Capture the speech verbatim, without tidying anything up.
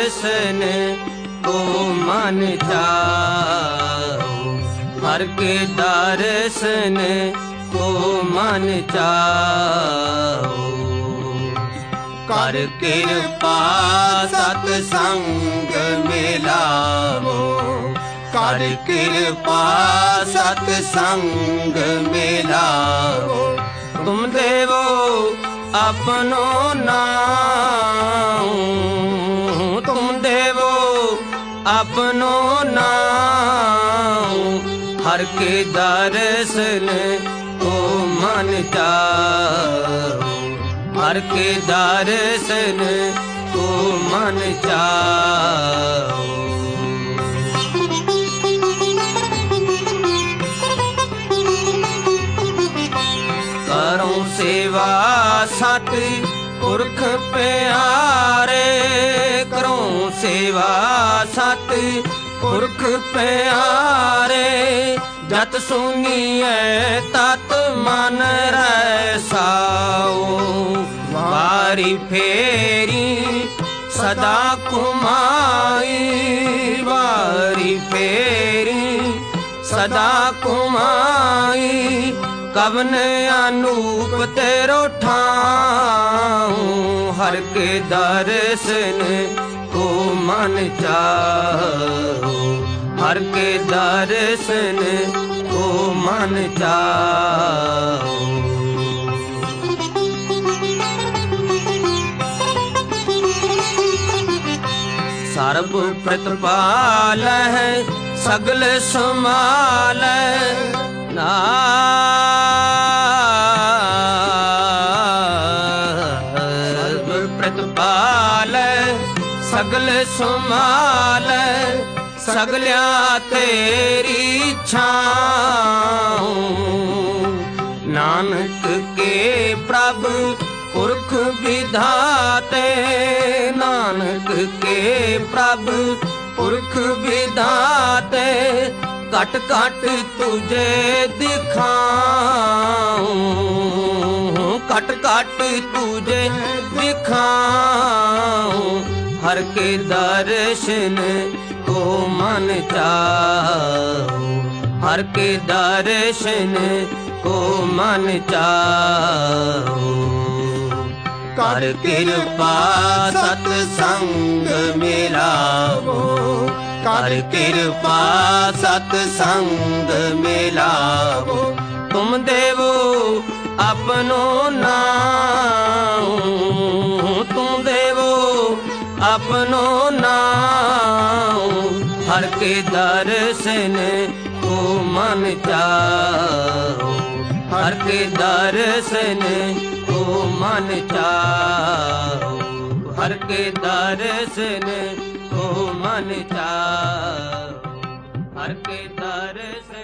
दर्शन को मन चाओ, हर के दर्शन को मन चाओ। कर कृपा सतसंग मिलावो, कर कृपा सतसंग मिलावो। तुम देवो अपनो नाम, तुम देवो अपनो नाम, हर के दर्शन को मन चाओ, हर के दर्शन को मन चाओ। करो सेवा सत पुरख प्यारे, करो सेवा सत पुरख प्यारे। जत सुनिए तत मन रसाओ, वारी फेरी सदा कुमाई, वारी फेरी सदा कुमाई। कवन अनूप तेरो ठाऊं, हर के दर्शन को मन चाओ, हर के दर्शन को मन चाओ। सर्ब प्रतिपाल है सगल समाल, ना सर्ब प्रतिपाल सगल समाल। सगल्या तेरी छाऊं, नानक के प्रभु पुरख विधाते, नानक के प्रभु पुरख विधाते। कट कट तुझे दिखाऊं, कट कट तुझे दिखाऊं, हर के दर्शन को मन चाओ, हर के दर्शन को मन चाओ। कर कृपा सतसंग मिलावो, कर कृपा सतसंग मिलावो। तुम देवो अपनो नाम, तुम देवो अपनो नाम, हर के दर्शन को मन चाओ, हर के दर्शन को मन चाओ, हर के दर्शन को मन चाओ, हर के दर्शन